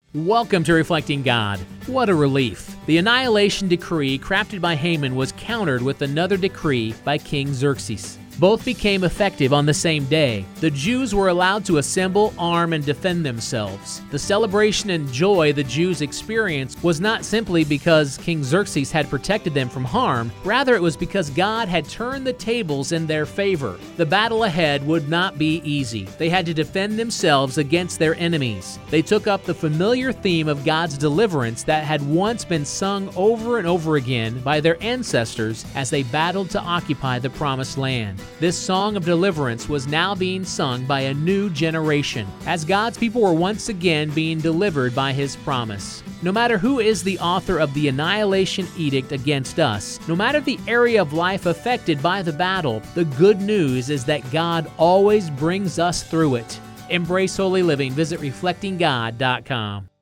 Welcome to Reflecting God. What a relief. The annihilation decree crafted by Haman was countered with another decree by King Xerxes. Both became effective on the same day. The Jews were allowed to assemble, arm, and defend themselves. The celebration and joy the Jews experienced was not simply because King Xerxes had protected them from harm, rather it was because God had turned the tables in their favor. The battle ahead would not be easy. They had to defend themselves against their enemies. They took up the familiar theme of God's deliverance that had once been sung over and over again by their ancestors as they battled to occupy the Promised Land. This song of deliverance was now being sung by a new generation, as God's people were once again being delivered by His promise. No matter who is the author of the annihilation edict against us, no matter the area of life affected by the battle, the good news is that God always brings us through it. Embrace holy living. Visit reflectinggod.com.